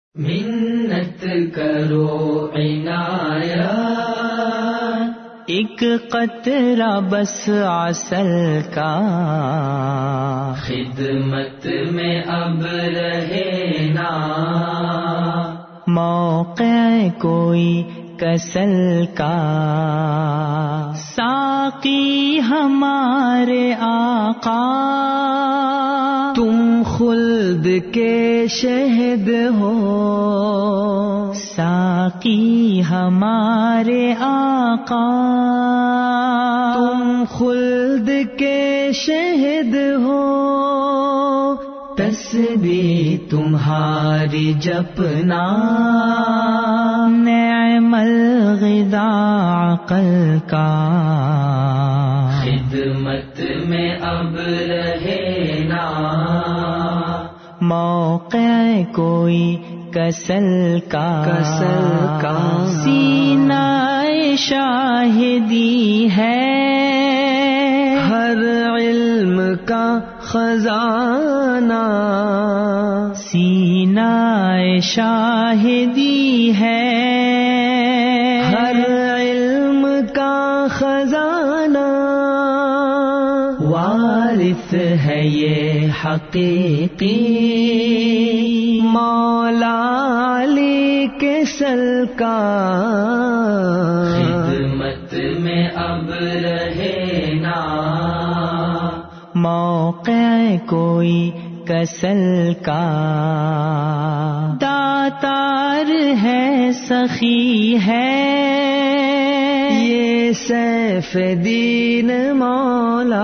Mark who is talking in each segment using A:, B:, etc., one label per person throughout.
A: منت کرو عنایت،
B: ایک قطرہ بس عسل کا،
A: خدمت میں اب رہے نا،
B: موقع کوئی کسل کا، ساقی ہمارے آقا،
A: تم خلد کے شہد ہو،
B: ساقی ہمارے آقا،
A: تم خلد کے شہد ہو، تسبیح تمہاری جپنا،
B: نعم الغذا عقل کا،
A: خدمت میں اب رہے نا،
B: موقع کوئی کسل کا، سینہ شاہدی ہے،
A: ہر علم کا خزانہ،
B: سینہ شاہدی ہے،
A: ہر علم کا خزانہ، وارث ہے یہ حقیقی، مولا علی کے سل کا، خدمت میں اب رہے نا،
B: موقع کوئی کسل کا، داتار ہے سخی ہے،
A: یہ سیف دین مولا،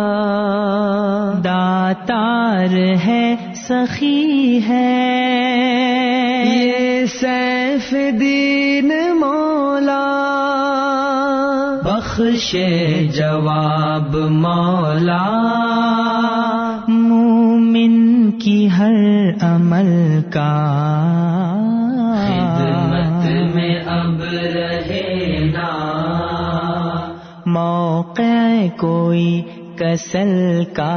B: داتار ہے سخی ہے،
A: یہ سیف دین مولا، بخش جواب مولا،
B: مومن کی ہر عمل کا،
A: خدمت میں اب رہے نا،
B: موقع کوئی کسل کا،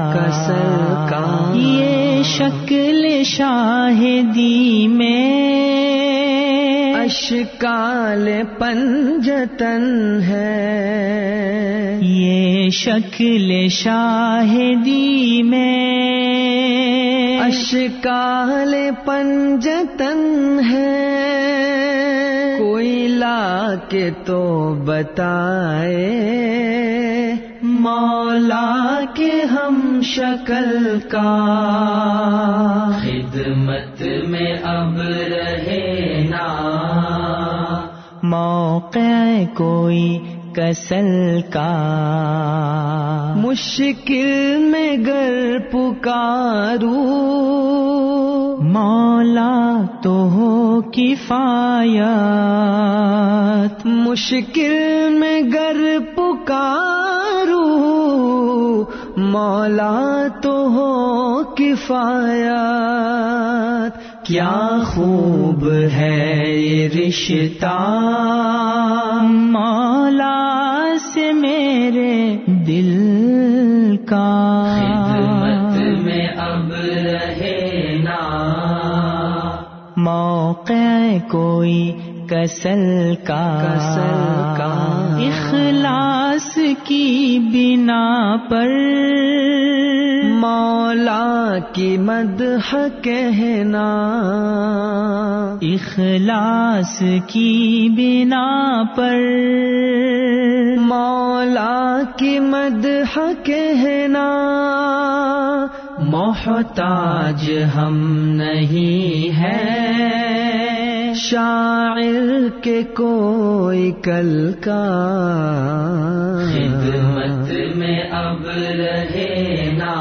B: یہ شکل شاہدی میں
A: اشکال پنجتن ہے،
B: یہ شکل شاہدی میں
A: اشکال پنجتن ہے، کوئی لا کے تو بتائے، مولا کے ہم شکل کا، خدمت میں اب رہے نا،
B: موقع کوئی کسل کا،
A: مشکل میں گر پکاروں،
B: مولا تو ہو کفایت،
A: مشکل میں گر پکاروں، مولا تو ہو کفایت، کیا خوب ہے یہ رشتہ،
B: مولا سے میرے دل کا،
A: خدمت میں اب رہے نا،
B: موقع کوئی کسل کا، اخلاص کی بنا پر
A: مولا کی مدح کہنا،
B: اخلاص کی بنا پر
A: مولا کی مدح کہنا، محتاج ہم نہیں ہیں شاعر کے کوئی کل کا، خدمت میں اب رہے نا،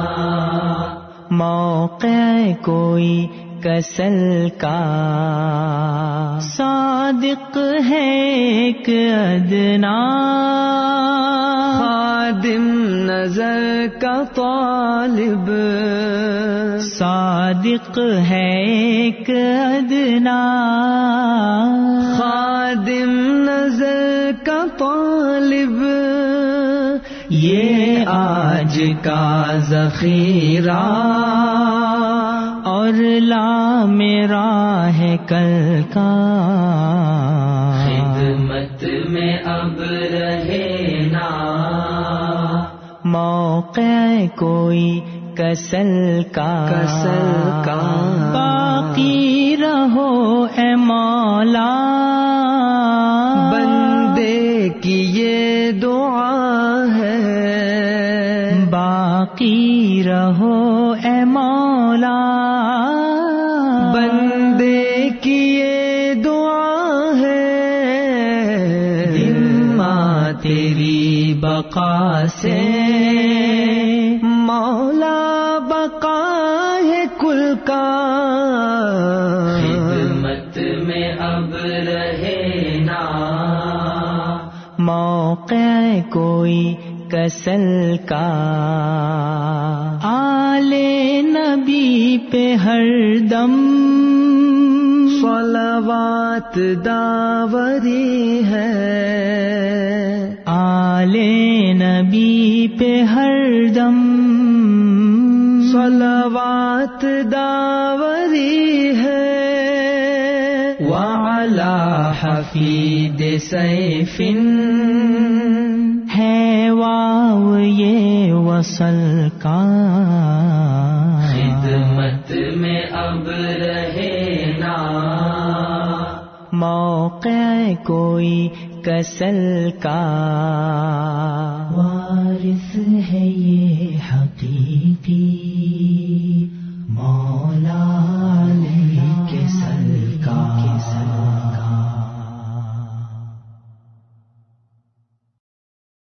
B: موقع کوئی کسل کا، صادق ہے ایک ادنا،
A: خادم نظر کا طالب،
B: صادق ہے ایک ادنا،
A: خادم نظر کا طالب، یہ آج کا ذخیرہ
B: اور لا میرا ہے کل کا
A: خدمت میں اب رہے نا
B: موقع کوئی کسل کا باقی رہو اے مولا
C: بندے کی یہ دعا ہے
B: باقی رہو اے مولا
C: بندے کی یہ دعا ہے
B: ذمہ تیری بقا سے
C: مولا بقا ہے کل کا
A: خدمت میں اب رہے نا
B: موقع کوئی کسل کا آل نبی پہ ہر دم
C: صلوات داوری ہے
B: آل نبی پہ ہر دم
C: صلوات داوری ہے
B: وعلی حفید سیف ہے واو یہ وصل کا
A: خدمت میں اب رہے نا
B: موقع کوئی کسل کا وارث